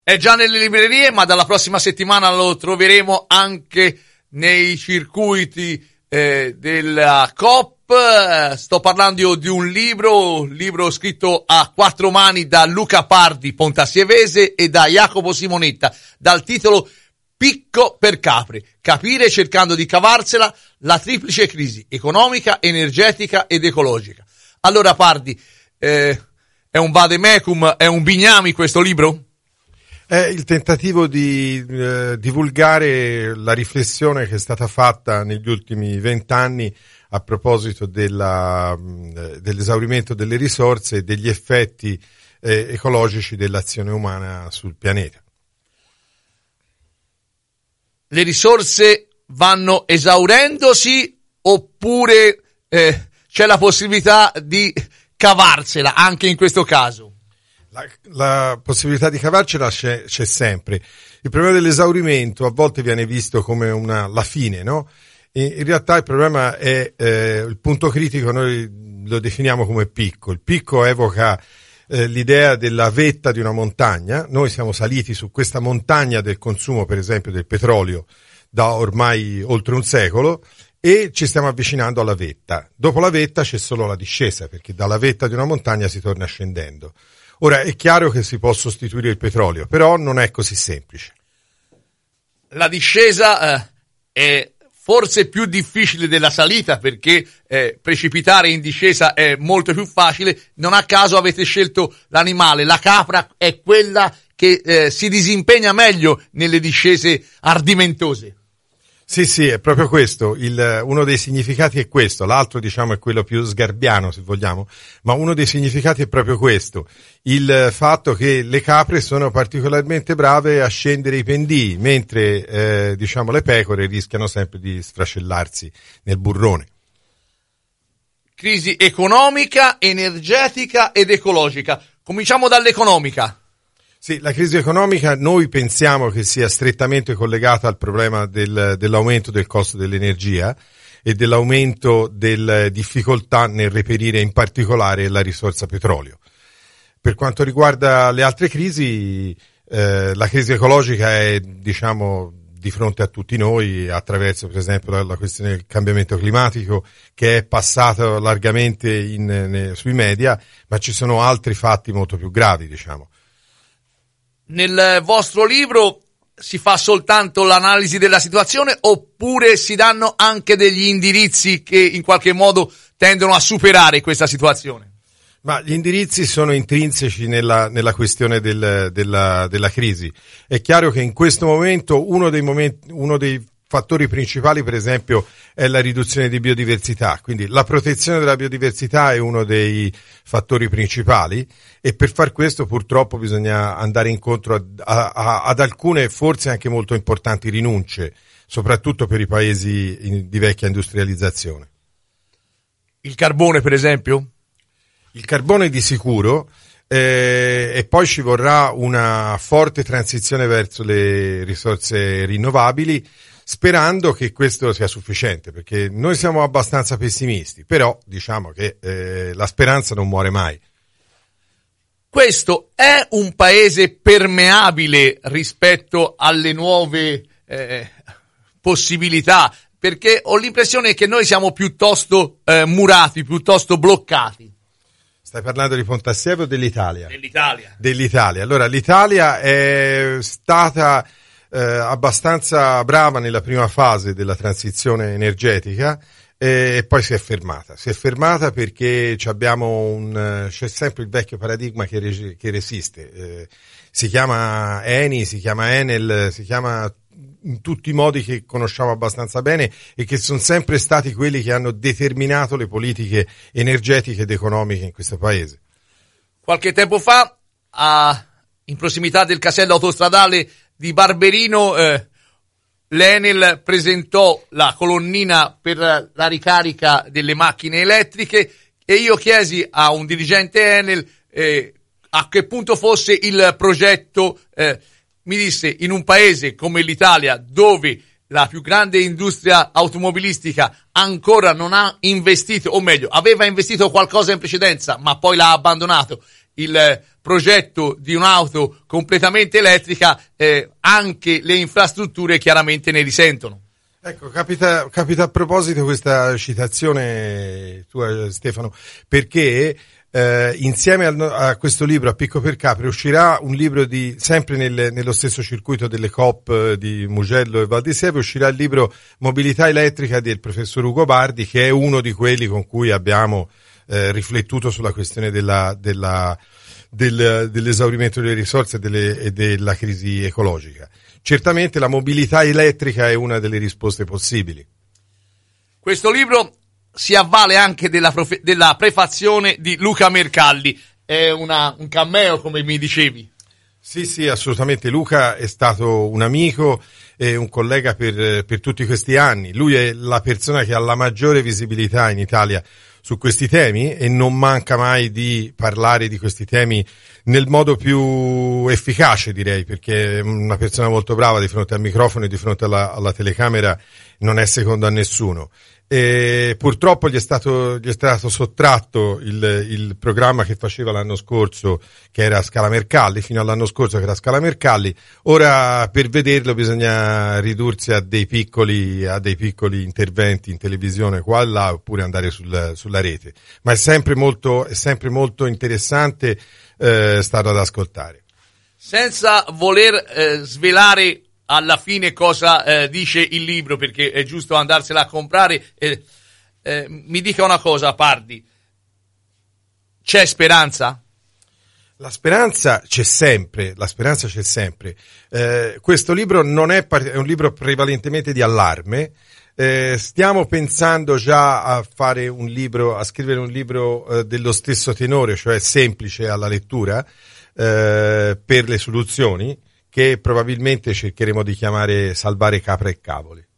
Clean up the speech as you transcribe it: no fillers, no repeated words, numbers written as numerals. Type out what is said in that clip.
È già nelle librerie, ma dalla prossima settimana lo troveremo anche nei circuiti della Coop. Sto parlando di un libro scritto a quattro mani da Luca Pardi Pontassievese e da Jacopo Simonetta, dal titolo Picco per capre, capire cercando di cavarsela la triplice crisi economica, energetica ed ecologica. Allora Pardi, è un vademecum, è un bignami questo libro? È il tentativo di divulgare la riflessione che è stata fatta negli ultimi 20 anni a proposito dell'esaurimento delle risorse e degli effetti ecologici dell'azione umana sul pianeta. Le risorse vanno esaurendosi oppure c'è la possibilità di cavarsela anche in questo caso? La possibilità di cavarcela c'è sempre. Il problema dell'esaurimento a volte viene visto come la fine, no? In realtà il problema è il punto critico, noi lo definiamo come picco. Il picco evoca l'idea della vetta di una montagna. Noi siamo saliti su questa montagna del consumo, per esempio, del petrolio da ormai oltre un secolo e ci stiamo avvicinando alla vetta. Dopo la vetta c'è solo la discesa, perché dalla vetta di una montagna si torna scendendo. Ora è chiaro che si può sostituire il petrolio, però non è così semplice. La discesa è forse più difficile della salita, perché precipitare in discesa è molto più facile. Non a caso avete scelto l'animale, la capra è quella che si disimpegna meglio nelle discese ardimentose. Sì, è proprio questo, uno dei significati è questo, l'altro diciamo è quello più sgarbiano se vogliamo, ma uno dei significati è proprio questo, il fatto che le capre sono particolarmente brave a scendere i pendii, mentre le pecore rischiano sempre di sfracellarsi nel burrone. Crisi economica, energetica ed ecologica. Cominciamo dall'economica. Sì, la crisi economica noi pensiamo che sia strettamente collegata al problema dell'aumento del costo dell'energia e dell'aumento delle difficoltà nel reperire in particolare la risorsa petrolio. Per quanto riguarda le altre crisi, la crisi ecologica è, di fronte a tutti noi attraverso, per esempio, la questione del cambiamento climatico che è passato largamente sui media, ma ci sono altri fatti molto più gravi, Nel vostro libro si fa soltanto l'analisi della situazione oppure si danno anche degli indirizzi che in qualche modo tendono a superare questa situazione? Ma gli indirizzi sono intrinseci nella questione della crisi. È chiaro che in questo momento uno dei fattori principali, per esempio, è la riduzione di biodiversità, quindi la protezione della biodiversità è uno dei fattori principali e per far questo purtroppo bisogna andare incontro ad alcune forse anche molto importanti rinunce, soprattutto per i paesi di vecchia industrializzazione. Il carbone, per esempio? Il carbone di sicuro, e poi ci vorrà una forte transizione verso le risorse rinnovabili, sperando che questo sia sufficiente, perché noi siamo abbastanza pessimisti, però diciamo che la speranza non muore mai. Questo è un paese permeabile rispetto alle nuove possibilità, perché ho l'impressione che noi siamo piuttosto murati, piuttosto bloccati. Stai parlando di Pontassieve o dell'Italia? Dell'Italia. Allora, l'Italia è stata abbastanza brava nella prima fase della transizione energetica e poi si è fermata perché c'è sempre il vecchio paradigma che resiste, si chiama Eni, si chiama Enel, si chiama in tutti i modi che conosciamo abbastanza bene e che sono sempre stati quelli che hanno determinato le politiche energetiche ed economiche in questo paese. Qualche tempo fa, in prossimità del casello autostradale di Barberino, l'Enel presentò la colonnina per la ricarica delle macchine elettriche e io chiesi a un dirigente Enel a che punto fosse il progetto. Mi disse: in un paese come l'Italia, dove la più grande industria automobilistica ancora non ha investito, o meglio, aveva investito qualcosa in precedenza, ma poi l'ha abbandonato, il progetto di un'auto completamente elettrica, anche le infrastrutture chiaramente ne risentono. Ecco, capita a proposito questa citazione tua, Stefano, perché insieme a questo libro, a Picco per Capri, uscirà un libro sempre nello stesso circuito delle COP di Mugello e Val di Sieve, uscirà il libro Mobilità elettrica del professor Ugo Bardi, che è uno di quelli con cui abbiamo riflettuto sulla questione dell'esaurimento delle risorse e della crisi ecologica. Certamente la mobilità elettrica è una delle risposte possibili. Questo libro si avvale anche della prefazione di Luca Mercalli, è un cameo, come mi dicevi. Sì, assolutamente. Luca è stato un amico e un collega per tutti questi anni. Lui è la persona che ha la maggiore visibilità in Italia su questi temi e non manca mai di parlare di questi temi nel modo più efficace, direi, perché è una persona molto brava di fronte al microfono e di fronte alla telecamera, non è secondo a nessuno. E purtroppo gli è stato sottratto il programma che faceva l'anno scorso, che era Scala Mercalli, fino all'anno scorso che era Scala Mercalli. Ora per vederlo bisogna ridursi a dei piccoli interventi in televisione qua e là, oppure andare sulla rete, ma è sempre molto interessante starlo ad ascoltare. Senza voler svelare alla fine cosa dice il libro, perché è giusto andarsela a comprare, mi dica una cosa, Pardi, c'è speranza? La speranza c'è sempre. Questo libro non è un libro prevalentemente di allarme. Stiamo pensando già a scrivere un libro dello stesso tenore, cioè semplice alla lettura, per le soluzioni, che probabilmente cercheremo di chiamare Salvare capra e cavoli.